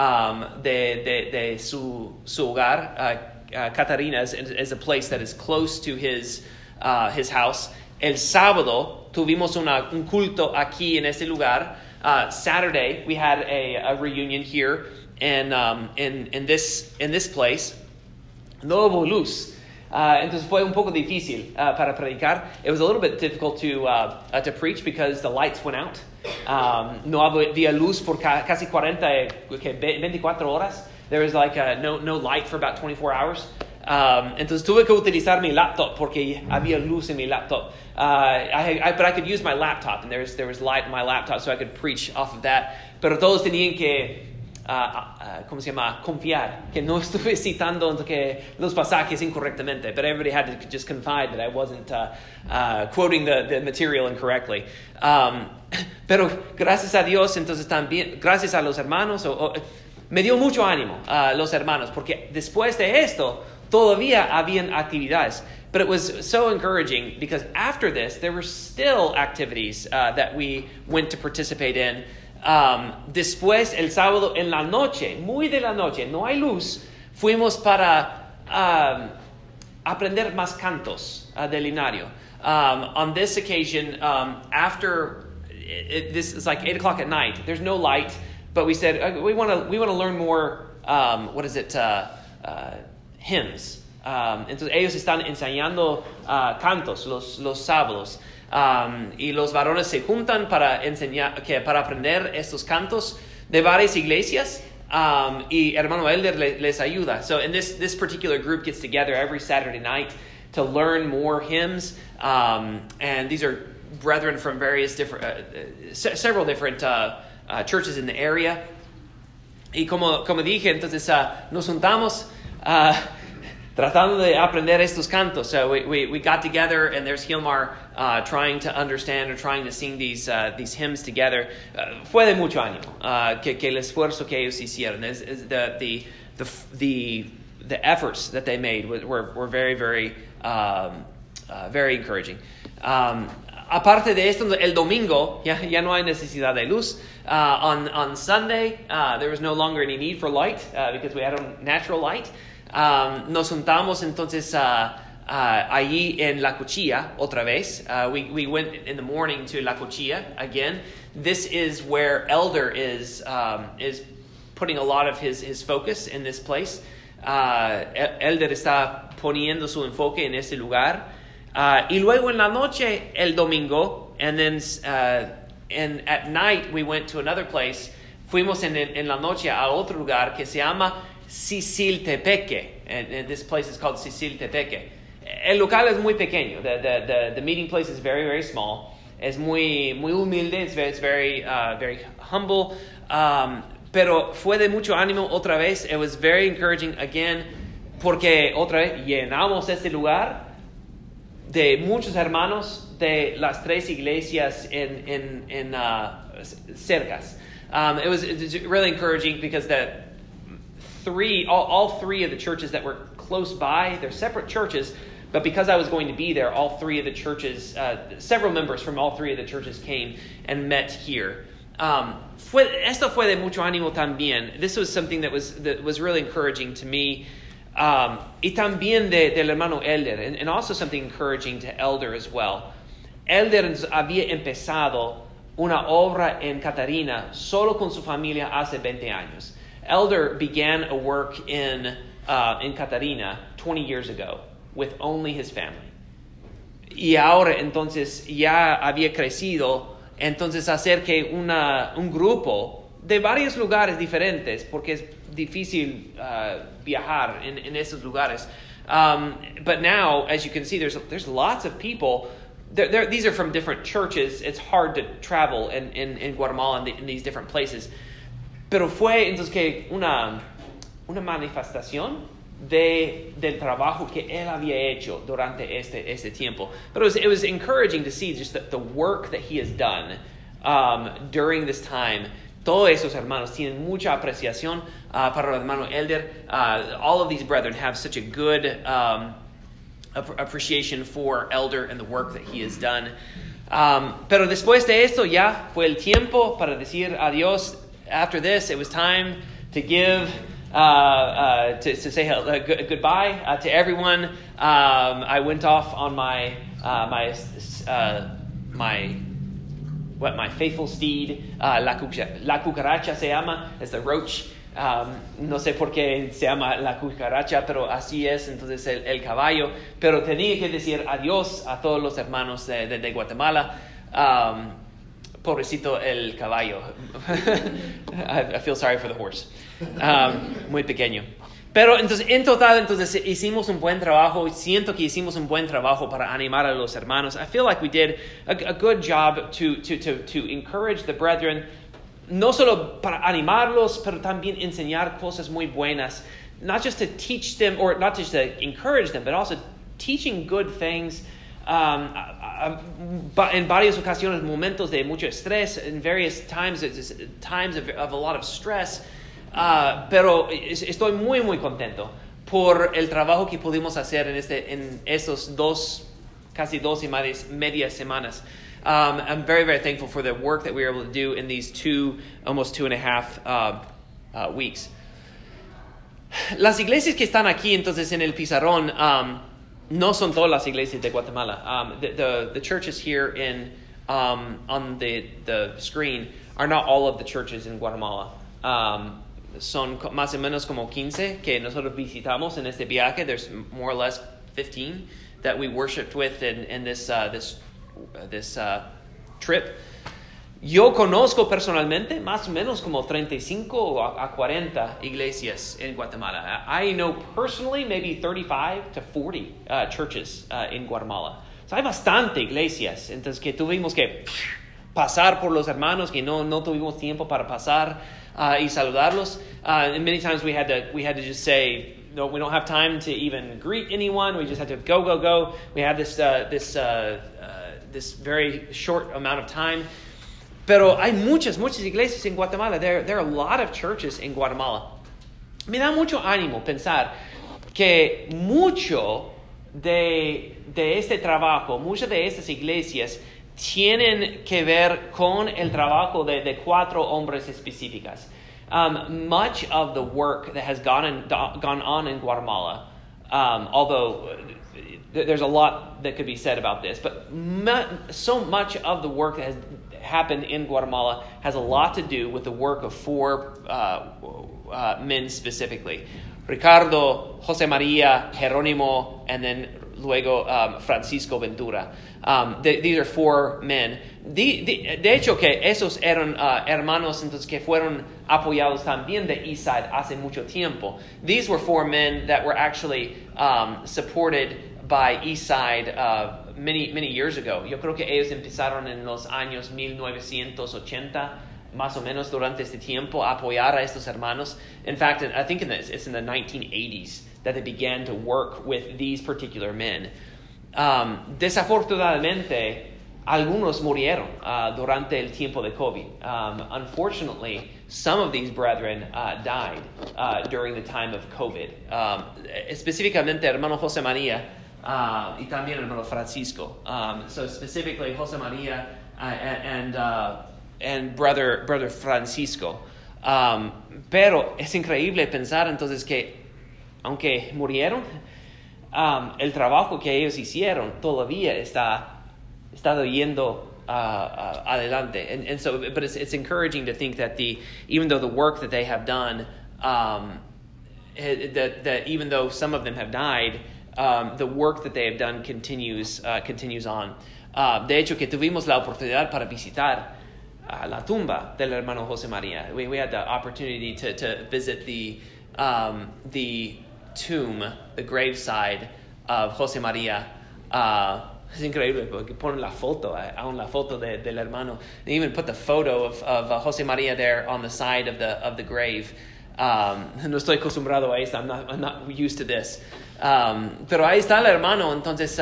A: de su hogar. Catarina is a place that is close to his house. El sábado tuvimos un culto aquí en este lugar. Saturday we had a reunion here in this place. No hubo luz. Entonces fue un poco difícil para predicar. It was a little bit difficult to preach because the lights went out. No había luz por casi 24 horas. There was like no light for about 24 hours. Entonces tuve que utilizar mi laptop porque había luz en mi laptop. But I could use my laptop, and there was light in my laptop, so I could preach off of that. Pero todos tenían que ¿cómo se llama? Confiar que no estuve citando los pasajes incorrectamente, but everybody had to just confide that I wasn't quoting the material incorrectly. Pero gracias a Dios, entonces también, gracias a los hermanos, me dio mucho ánimo los hermanos, porque después de esto todavía habían actividades. But it was so encouraging because after this, there were still activities that we went to participate in. Después, el sábado en la noche, muy de la noche, no hay luz, fuimos para aprender más cantos del himnario. On this occasion, after this is like 8 o'clock at night, there's no light, but we said we want to learn more. Hymns. Entonces ellos están enseñando cantos los sábados. Y los varones se juntan para aprender estos cantos de varias iglesias, y hermano Elder les ayuda. So in this particular group gets together every Saturday night to learn more hymns, and these are brethren from various several different churches in the area. Y como dije, entonces nos juntamos tratando de aprender estos cantos. So we got together, and there's Hilmar trying to understand or trying to sing these hymns together. Fue de mucho ánimo que el esfuerzo que ellos hicieron. The efforts that they made were very, very, very encouraging. Aparte de esto, el domingo ya no hay necesidad de luz. On Sunday, there was no longer any need for light because we had a natural light. Nos juntamos entonces allí en La Cuchilla otra vez. We went in the morning to La Cuchilla again. This is where Elder is putting a lot of his focus in this place. Elder está poniendo su enfoque en ese lugar. Y luego en la noche, el domingo, and then and at night we went to another place. Fuimos en la noche a otro lugar que se llama Sisiltepeque. And this place is called Sisiltepeque. El local es muy pequeño. The meeting place is very, very small. Es muy humilde. It's very humble. Pero fue de mucho ánimo otra vez. It was very encouraging again. Porque otra vez llenamos este lugar de muchos hermanos de las tres iglesias en cercas. It was really encouraging because all three of the churches that were close by, they're separate churches, but because I was going to be there, all three of the churches, several members from all three of the churches came and met here. Esto fue de mucho ánimo también. This was something that was really encouraging to me. Y también del hermano Elder, and also something encouraging to Elder as well. Elder había empezado una obra en Catarina solo con su familia hace 20 años. Elder began a work in Catarina 20 years ago with only his family. Y ahora entonces ya había crecido, entonces hacer que un grupo de varios lugares diferentes, porque es difícil viajar en esos lugares. But now, as you can see, there's lots of people. These are from different churches. It's hard to travel in Guatemala in these different places. Pero fue entonces que una manifestación del trabajo que él había hecho durante este tiempo. But it was encouraging to see just the work that he has done during this time. Todos esos hermanos tienen mucha apreciación para el hermano Elder. All of these brethren have such a good appreciation for Elder and the work that he has done. Pero después de esto ya fue el tiempo para decir adiós. After this, it was time to give, to say goodbye to everyone. I went off on my faithful steed, la cucaracha se llama, es the roach. No sé por qué se llama la cucaracha, pero así es entonces el caballo. Pero tenía que decir adiós a todos los hermanos de Guatemala. Pobrecito el caballo. I feel sorry for the horse. Muy pequeño. Pero entonces, en total, hicimos un buen trabajo. Siento que hicimos un buen trabajo para animar a los hermanos. I feel like we did a good job to encourage the brethren. No solo para animarlos, pero también enseñar cosas muy buenas. Not just to teach them, or not just to encourage them, but also teaching good things. En varias ocasiones, momentos de mucho estrés. In various times, it's times of a lot of stress. Pero estoy muy, muy contento por el trabajo que pudimos hacer en estos casi dos y media semanas. I'm very, very thankful for the work that we were able to do in these almost 2.5 weeks. Las iglesias que están aquí entonces en el pizarrón no son todas las iglesias de Guatemala. The churches here on the screen are not all of the churches in Guatemala. Son más o menos como 15 que nosotros visitamos en este viaje. There's more or less 15 that we worshiped with in this trip. Yo conozco personalmente más o menos como 35 a 40 iglesias en Guatemala. I know personally maybe 35 to 40 churches in Guatemala. So hay bastante iglesias, entonces que tuvimos que pasar por los hermanos que no tuvimos tiempo para pasar y saludarlos. And many times we had to just say, no, we don't have time to even greet anyone. We just had to go. We had this very short amount of time. Pero hay muchas iglesias en Guatemala. There are a lot of churches in Guatemala. Me da mucho ánimo pensar que mucho de este trabajo, muchas de estas iglesias tienen que ver con el trabajo de 4 hombres específicas. Much of the work that has gone on in Guatemala, although there's a lot that could be said about this, but so much of the work that has happened in Guatemala has a lot to do with the work of 4 men specifically. Ricardo, José María, Jerónimo, and then luego Francisco Ventura. These are 4 men. De hecho, que esos eran hermanos entonces que fueron apoyados también de Eastside hace mucho tiempo. These were 4 men that were actually supported by Eastside many years ago. Yo creo que ellos empezaron en los años 1980, más o menos durante este tiempo, a apoyar a estos hermanos. In fact, I think it's in the 1980s that they began to work with these particular men. Desafortunadamente, algunos murieron durante el tiempo de COVID. Unfortunately, some of these brethren died during the time of COVID. Específicamente, hermano José María y también hermano Francisco. So specifically, José María and brother Francisco. Pero es increíble pensar entonces que, aunque murieron, el trabajo que ellos hicieron todavía está yendo adelante. And so, but it's encouraging to think that even though the work that they have done, that even though some of them have died, the work that they have done continues on. De hecho, que tuvimos la oportunidad para visitar la tumba del hermano José María. We had the opportunity to visit the tomb, the graveside of José María. Es increíble porque ponen la foto, aún la foto del hermano. They even put the photo of José María there on the side of the grave. No estoy acostumbrado a esto. I'm not used to this. Pero ahí está el hermano. Entonces,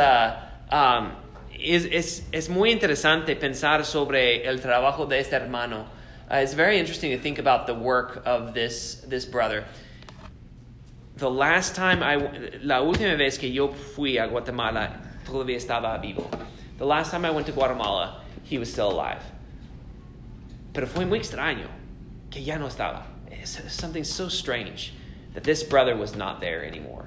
A: es muy interesante pensar sobre el trabajo de este hermano. It's very interesting to think about the work of this brother. La última vez que yo fui a Guatemala, todavía estaba vivo. The last time I went to Guatemala, he was still alive. Pero fue muy extraño que ya no estaba. It's something so strange that this brother was not there anymore.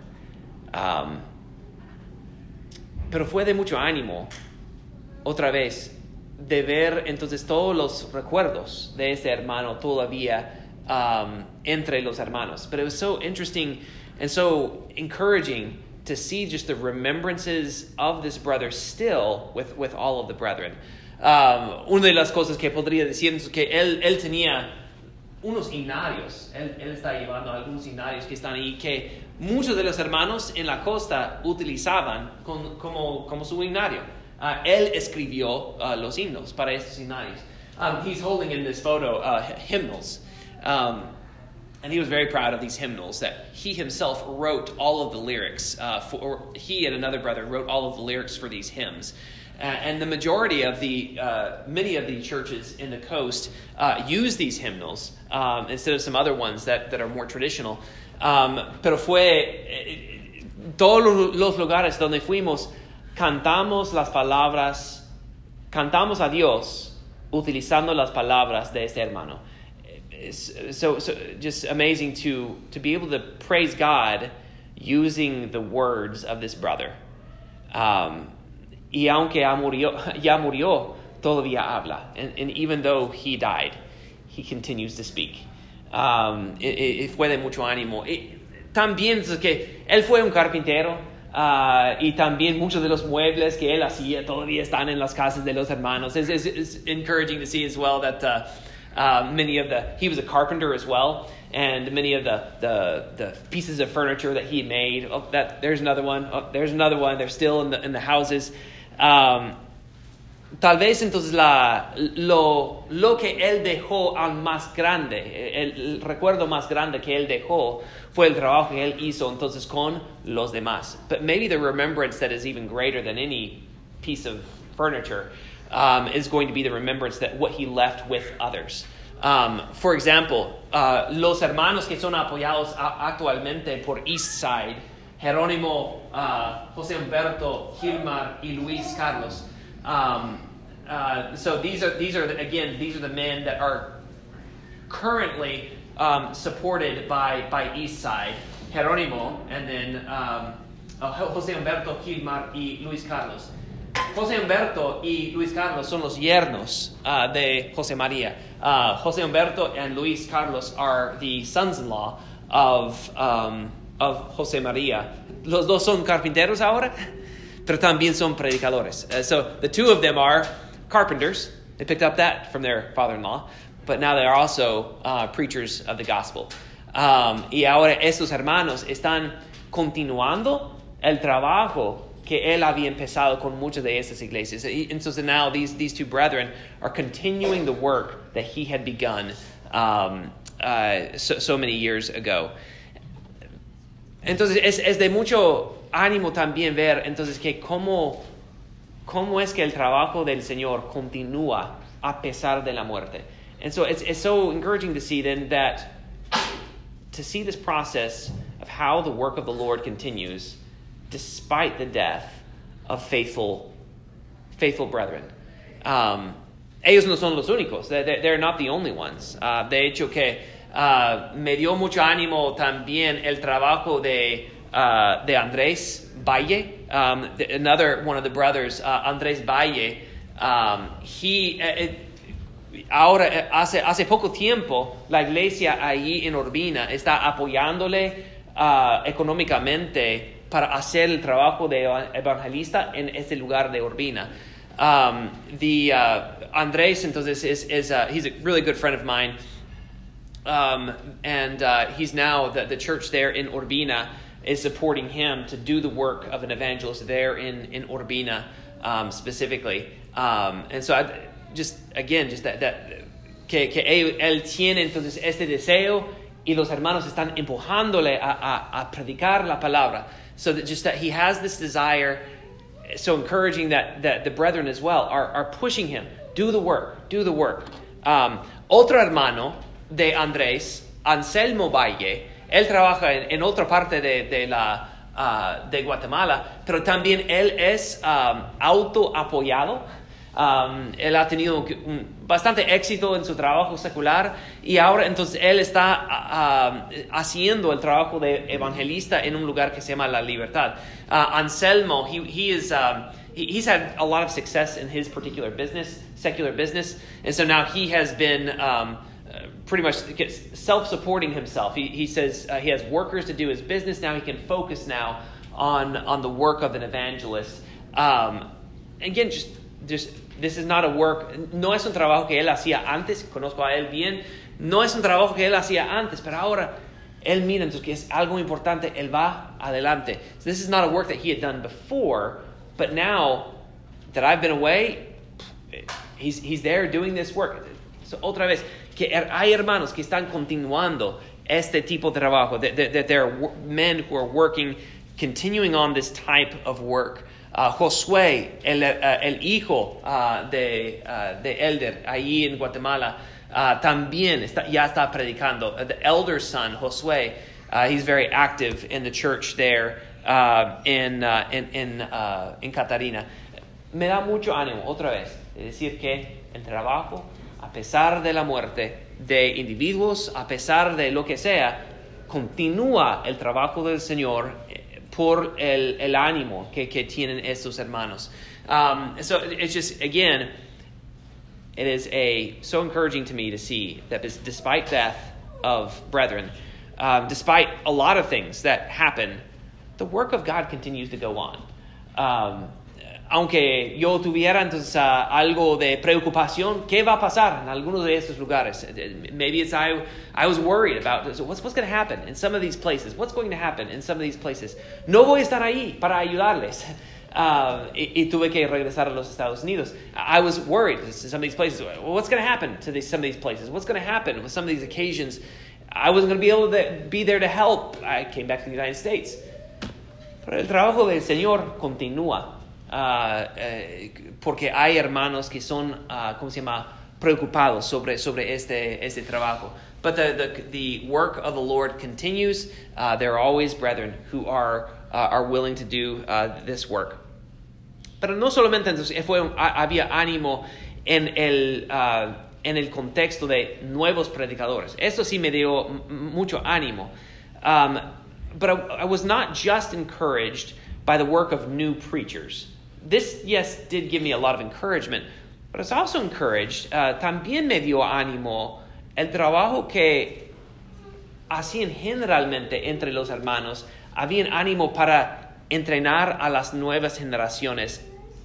A: Pero fue de mucho ánimo, otra vez, de ver entonces todos los recuerdos de este hermano todavía entre los hermanos. But it was so interesting and so encouraging to see just the remembrances of this brother still with all of the brethren. Una de las cosas que podría decir es que él tenía unos himnarios. Él está llevando algunos himnarios que están ahí que muchos de los hermanos en la costa utilizaban como su himnario. Él escribió los himnos para estos himnarios. He's holding in this photo hymnals. And he was very proud of these hymnals that he himself wrote all of the lyrics. He and another brother wrote all of the lyrics for these hymns. And the majority of many of the churches in the coast use these hymnals instead of some other ones that are more traditional. Pero fue todos los lugares donde fuimos, cantamos a Dios utilizando las palabras de este hermano. So just amazing to be able to praise God using the words of this brother. Y aunque ya murió, todavía habla. And even though he died, he continues to speak. Fue de mucho ánimo. También es que él fue un carpintero. Y también muchos de los muebles que él hacía todavía están en las casas de los hermanos. It's encouraging to see as well that he was a carpenter as well, and many of the pieces of furniture that he made. There's another one. They're still in the houses. Tal vez entonces lo que él dejó al más grande, el recuerdo más grande que él dejó fue el trabajo que él hizo entonces con los demás. But maybe the remembrance that is even greater than any piece of furniture is going to be the remembrance that what he left with others. For example, los hermanos que son apoyados actualmente por Eastside, Jerónimo, José Humberto, Gilmar, y Luis Carlos. So these are the men that are currently supported by Eastside, Jerónimo, and then José Humberto, Gilmar, y Luis Carlos. José Humberto y Luis Carlos son los yernos de José María. José Humberto and Luis Carlos are the sons-in-law of of José María. Los dos son carpinteros ahora, pero también son predicadores. So the two of them are carpenters. They picked up that from their father-in-law, but now they are also preachers of the gospel. Y ahora estos hermanos están continuando el trabajo que él había empezado con muchas de estas iglesias. And so now these two brethren are continuing the work that he had begun so many years ago. Entonces es de mucho ánimo también ver entonces que cómo es que el trabajo del Señor continúa a pesar de la muerte. And so it's so encouraging to see then that to see this process of how the work of the Lord continues despite the death of faithful brethren. Ellos no son los únicos. They're not the only ones. De hecho que me dio mucho ánimo también el trabajo de Andrés Valle, another one of the brothers, Andrés Valle. Ahora, hace poco tiempo, la iglesia allí en Urbina está apoyándole económicamente para hacer el trabajo de evangelista en este lugar de Urbina. Andrés, entonces, he's a really good friend of mine. And he's now, the church there in Urbina is supporting him to do the work of an evangelist there in Urbina specifically. And so que él tiene entonces este deseo y los hermanos están empujándole a predicar la palabra. So that he has this desire, so encouraging that the brethren as well are pushing him. Do the work. Otro hermano de Andrés, Anselmo Valle, él trabaja en otra parte de Guatemala, pero también él es autoapoyado. Él ha tenido bastante éxito en su trabajo secular y ahora entonces él está haciendo el trabajo de evangelista en un lugar que se llama La Libertad. Anselmo, he's had a lot of success in his particular business, secular business, and so now he has been pretty much self-supporting himself. He says he has workers to do his business. Now he can focus now on the work of an evangelist. Again, this is not a work, no es un trabajo que él hacía antes, conozco a él bien, no es un trabajo que él hacía antes, pero ahora él mira entonces que es algo importante, él va adelante. So this is not a work that he had done before, but now that I've been away, he's there doing this work. So otra vez, que hay hermanos que están continuando este tipo de trabajo, that there are men who are working, continuing on this type of work. Josué, el hijo de Elder, ahí en Guatemala, también ya está predicando. The elder son, Josué, he's very active in the church there in Catarina. Me da mucho ánimo, otra vez, de decir que el trabajo, a pesar de la muerte de individuos, a pesar de lo que sea, continúa el trabajo del Señor por el ánimo que tienen estos hermanos. So it's just, again, it is so encouraging to me to see that despite death of brethren, despite a lot of things that happen, the work of God continues to go on. Aunque yo tuviera entonces algo de preocupación, ¿qué va a pasar en algunos de estos lugares? Maybe it's I was worried about what's going to happen in some of these places. What's going to happen in some of these places? No voy a estar ahí para ayudarles. Y tuve que regresar a los Estados Unidos. I was worried in some of these places. What's going to happen to some of these places? What's going to happen with some of these occasions? I wasn't going to be able to be there to help. I came back to the United States. Pero el trabajo del Señor continúa. Porque hay hermanos que son, preocupados sobre este trabajo. But the work of the Lord continues. There are always brethren who are willing to do this work. Pero no solamente entonces había ánimo en el contexto de nuevos predicadores. Esto sí me dio mucho ánimo. But I was not just encouraged by the work of new preachers. This, yes, did give me a lot of encouragement, but I was also encouraged. También me dio ánimo el trabajo que hacían generalmente entre los hermanos, habían ánimo para entrenar a las nuevas generaciones,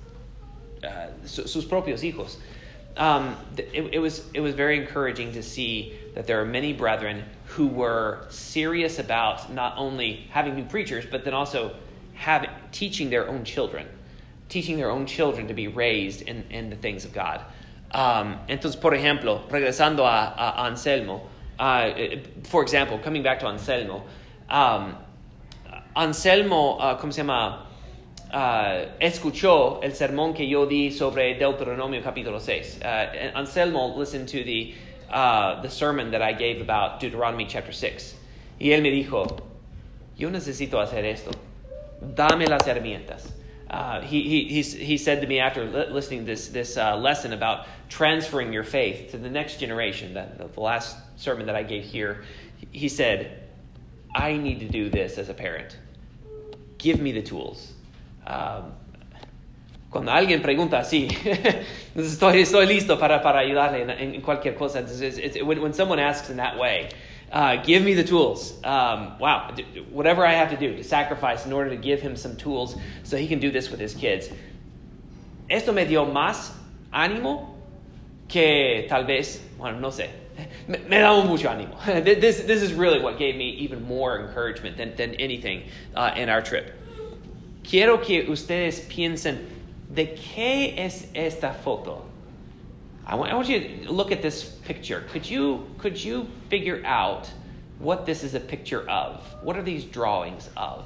A: sus propios hijos. It was very encouraging to see that there are many brethren who were serious about not only having new preachers, but then also teaching their own children to be raised in the things of God. Entonces, por ejemplo, regresando a Anselmo, for example, coming back to Anselmo, Anselmo, ¿cómo se llama? Escuchó el sermón que yo di sobre Deuteronomio capítulo 6. Anselmo listened to the sermon that I gave about Deuteronomy chapter 6. Y él me dijo, yo necesito hacer esto. Dame las herramientas. He said to me after listening to this lesson about transferring your faith to the next generation, the last sermon that I gave here, he said, I need to do this as a parent. Give me the tools. Cuando alguien pregunta así, estoy listo para ayudarle en cualquier cosa. Entonces, when someone asks in that way, give me the tools. Wow, whatever I have to do to sacrifice in order to give him some tools so he can do this with his kids. Esto me dio más ánimo que tal vez, bueno, no sé. Me da mucho ánimo. This is really what gave me even more encouragement than anything in our trip. Quiero que ustedes piensen, ¿de qué es esta foto? I want you to look at this picture. Could you figure out what this is a picture of? What are these drawings of?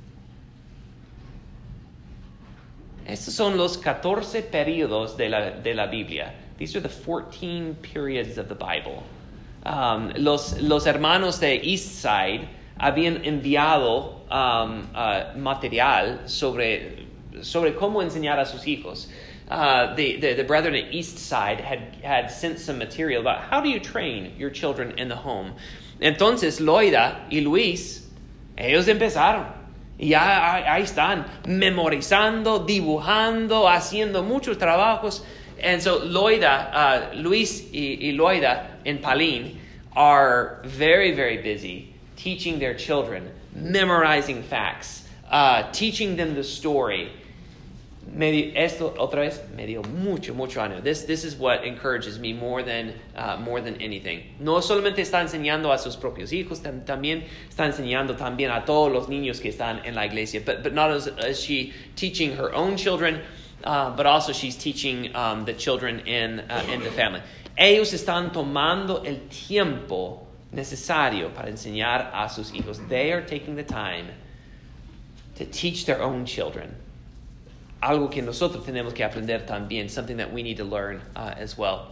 A: Estos son los 14 periodos de la Biblia. These are the 14 periods of the Bible. Los hermanos de East Side habían enviado material sobre cómo enseñar a sus hijos. The brethren at East Side had sent some material about how do you train your children in the home. Entonces Loida y Luis, ellos empezaron. Y ahí están, memorizando, dibujando, haciendo muchos trabajos. And so Luis y Loida in Palin are very, very busy teaching their children, memorizing facts, teaching them the story. Esto otra vez me dio mucho ánimo. This is what encourages me more than anything. No solamente está enseñando a sus propios hijos, también está enseñando también a todos los niños que están en la iglesia. But not as she teaching her own children, but also she's teaching the children in the family. Ellos están tomando el tiempo necesario para enseñar a sus hijos. They are taking the time to teach their own children. Algo que nosotros tenemos que aprender también, something that we need to learn as well.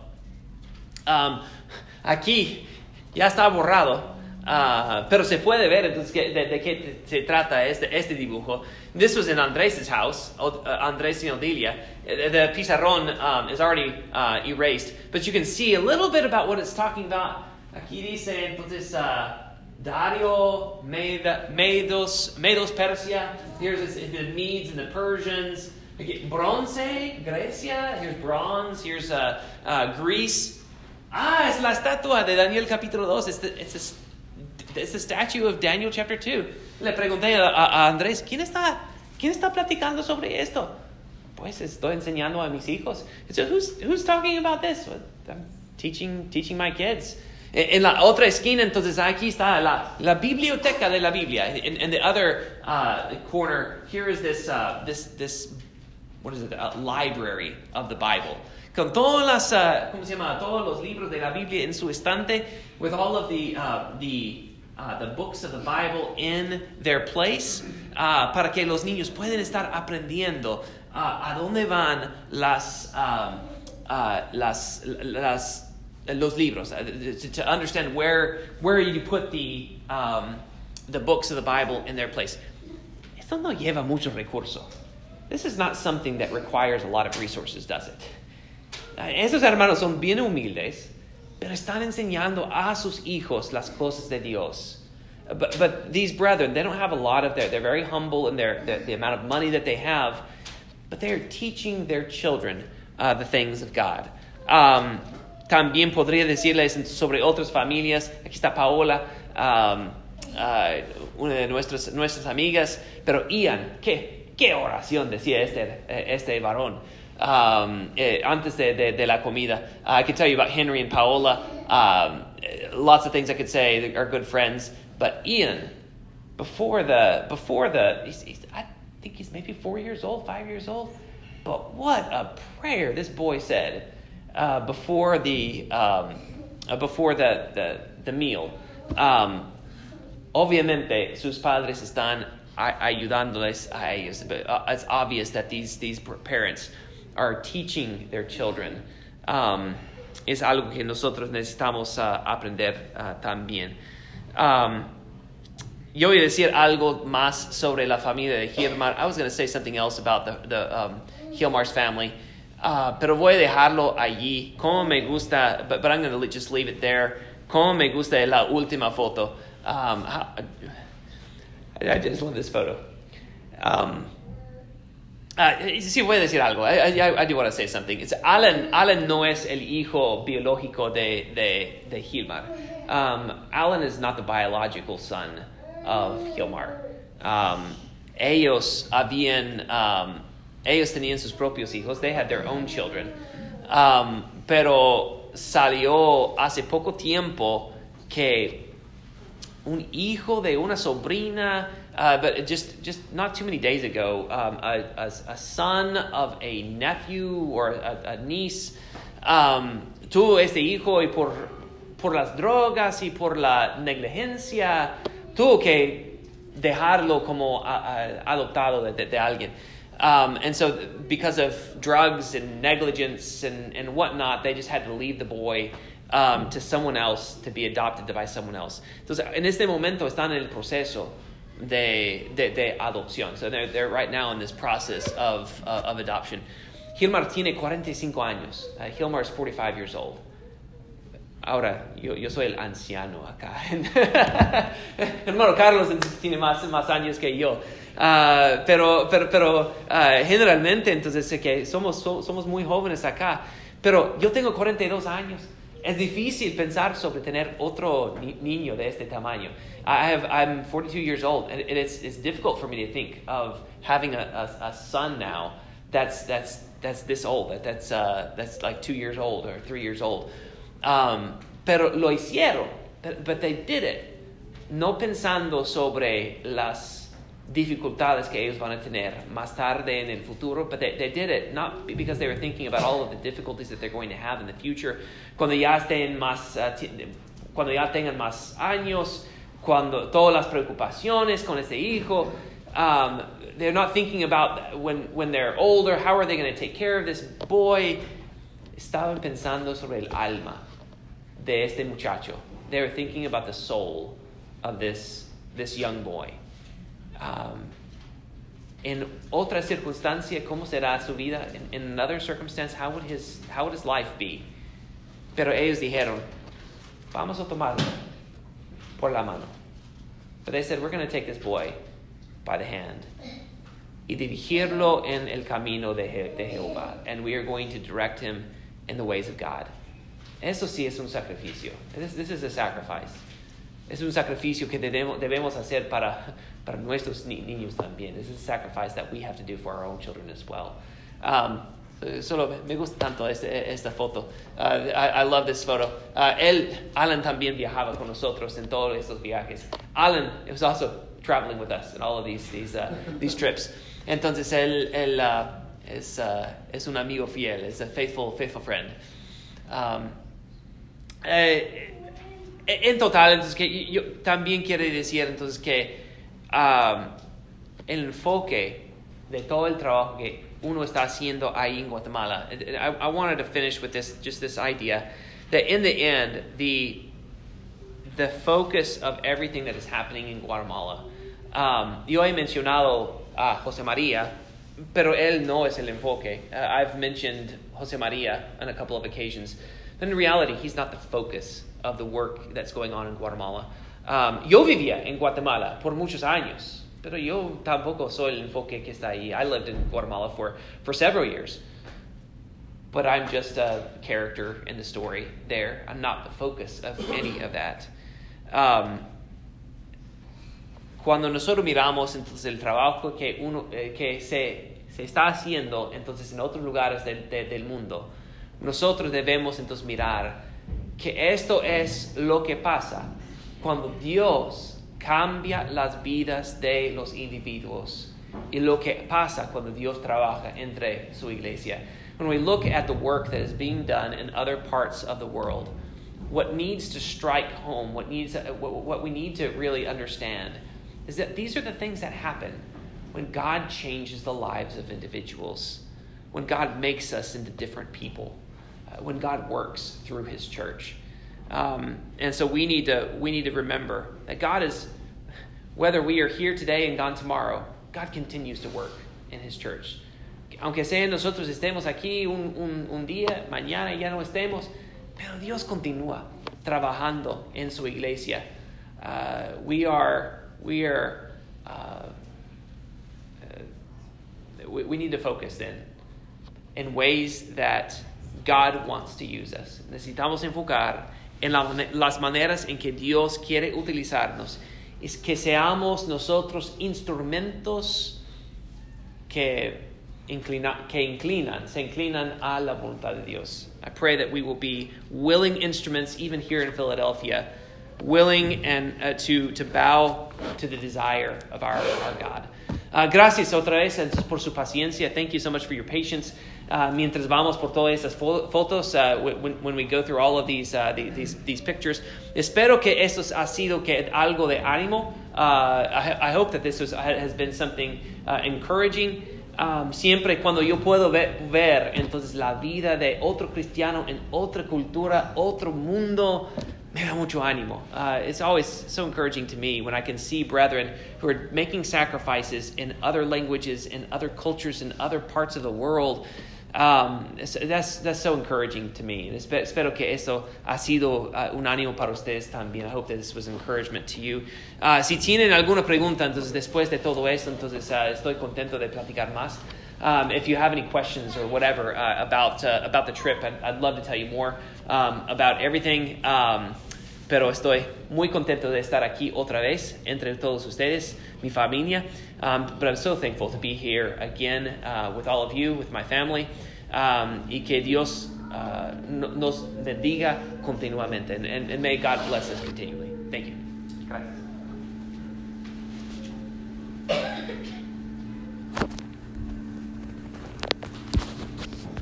A: Aquí ya está borrado, pero se puede ver entonces de qué se trata este dibujo. This was in Andres' house, Andres y Odilia. The pizarrón is already erased, but you can see a little bit about what it's talking about. Aquí dice entonces Dario, Medos, Persia. Here's the Medes and the Persians. Bronze, Grecia. Here's bronze. Here's Greece. Es la estatua de Daniel capítulo 2. It's the statue of Daniel chapter 2. Le pregunté a Andrés, ¿quién está platicando sobre esto? Pues estoy enseñando a mis hijos. So who's talking about this? Well, I'm teaching my kids. En la otra esquina, entonces aquí está la biblioteca de la Biblia. In the other corner, here is this what is it? Library of the Bible. Con todas las, todos los libros de la Biblia en su estante, with all of the books of the Bible in their place, para que los niños puedan estar aprendiendo a dónde van los libros, to understand where you put the books of the Bible in their place. Esto no lleva mucho recurso. This is not something that requires a lot of resources, does it? Esos hermanos son bien humildes, pero están enseñando a sus hijos las cosas de Dios. But these brethren, they don't have a lot of they're very humble in the amount of money that they have, but they're teaching their children the things of God. También podría decirles sobre otras familias. Aquí está Paola. una de nuestras amigas, pero Ian, ¿qué oración decía este varón antes de la comida? I could tell you about Henry and Paola. Lots of things I could say. They are good friends. But Ian, before the I think he's maybe 4 years old, 5 years old. But what a prayer this boy said before the meal. Obviamente, sus padres están ayudándoles a ellos. It's obvious that these parents are teaching their children. Es algo que nosotros necesitamos aprender también. Yo voy a decir algo más sobre la familia de Gilmar. I was going to say something else about the Gilmar's family, pero voy a dejarlo allí. Como me gusta, but I'm going to just leave it there. Como me gusta la última foto. I just love this photo. Sí, voy a decir algo. I do want to say something. Alan no es el hijo biológico de Gilmar. Alan is not the biological son of Gilmar. Ellos tenían sus propios hijos. They had their own children. Pero salió hace poco tiempo que un hijo de una sobrina, but just not too many days ago, a son of a nephew or a niece, tuvo este hijo y por las drogas y por la negligencia tuvo que dejarlo como adoptado de alguien. And so because of drugs and negligence and whatnot, they just had to leave the boy to someone else, to be adopted by someone else. Entonces, en este momento están en el proceso de adopción. So they're right now in this process of adoption. Gilmar tiene 45 años. Gilmar is 45 years old. Ahora, yo soy el anciano acá. Hermano Carlos tiene más años que yo. Pero generalmente, entonces, que somos muy jóvenes acá. Pero yo tengo 42 años. Es difícil pensar sobre tener otro niño de este tamaño. I'm 42 years old, and it's difficult for me to think of having a son now that's this old. That's like 2 years old or 3 years old. Pero lo hicieron, but they did it, no pensando sobre las dificultades que ellos van a tener más tarde en el futuro, but they did it not because they were thinking about all of the difficulties that they're going to have in the future. Cuando ya tengan más años, cuando todas las preocupaciones con ese hijo, they're not thinking about when they're older, how are they going to take care of this boy? Estaban pensando sobre el alma de este muchacho. They were thinking about the soul of this young boy. En otra circunstancia, ¿cómo será su vida? In another circumstance, how would his life be? Pero ellos dijeron, vamos a tomarlo por la mano. But they said, we're going to take this boy by the hand y dirigirlo en el camino de Jehová, and we are going to direct him in the ways of God. Eso sí es un sacrificio. This is a sacrifice. Es un sacrificio que debemos hacer para nuestros niños también. This is a sacrifice that we have to do for our own children as well. Solo me gusta tanto esta foto. I love this photo. Alan también viajaba con nosotros en todos estos viajes. Alan was also traveling with us in all of these trips. Entonces él es un amigo fiel. Es a faithful friend. En total, entonces que yo también quiero decir entonces que el enfoque de todo el trabajo que uno está haciendo ahí en Guatemala. I wanted to finish with this idea that in the end, the focus of everything that is happening in Guatemala. Yo he mencionado a José María, pero él no es el enfoque. I've mentioned José María on a couple of occasions. But in reality, he's not the focus of the work that's going on in Guatemala. Yo vivía en Guatemala por muchos años, pero yo tampoco soy el enfoque que está ahí. I lived in Guatemala for several years. But I'm just a character in the story there. I'm not the focus of any of that. cuando nosotros miramos entonces el trabajo que se está haciendo entonces en otros lugares del mundo, nosotros debemos entonces mirar que esto es lo que pasa cuando Dios cambia las vidas de los individuos y lo que pasa cuando Dios trabaja entre su iglesia. When we look at the work that is being done in other parts of the world, what needs to strike home, what we need to really understand is that these are the things that happen when God changes the lives of individuals, when God makes us into different people, when God works through His church. And so we need to remember that God is, whether we are here today and gone tomorrow, God continues to work in His church. Aunque sea nosotros estemos aquí un día, mañana ya no estemos, pero Dios continúa trabajando en su iglesia. We need to focus in ways that God wants to use us. Necesitamos enfocar en las maneras en que Dios quiere utilizarnos. Es que seamos nosotros instrumentos que se inclinan a la voluntad de Dios. I pray that we will be willing instruments, even here in Philadelphia, willing and to bow to the desire of our God. Gracias otra vez por su paciencia. Thank you so much for your patience. Mientras vamos por todas estas fotos, when we go through all of these pictures, espero que esto ha sido algo de ánimo. I hope that this has been something encouraging. Siempre cuando yo puedo ver entonces la vida de otro cristiano en otra cultura, otro mundo, me da mucho ánimo. It's always so encouraging to me when I can see brethren who are making sacrifices in other languages, in other cultures, in other parts of the world. That's so encouraging to me. And espero que eso ha sido un ánimo para ustedes también. I hope that this was encouragement to you. Si tienen alguna pregunta, entonces después de todo esto, entonces estoy contento de platicar más. If you have any questions or whatever about the trip, I'd love to tell you more about everything. Pero estoy muy contento de estar aquí otra vez entre todos ustedes, mi familia. But I'm so thankful to be here again with all of you, with my family. Y que Dios nos bendiga continuamente. And may God bless us continually. Thank you. Gracias.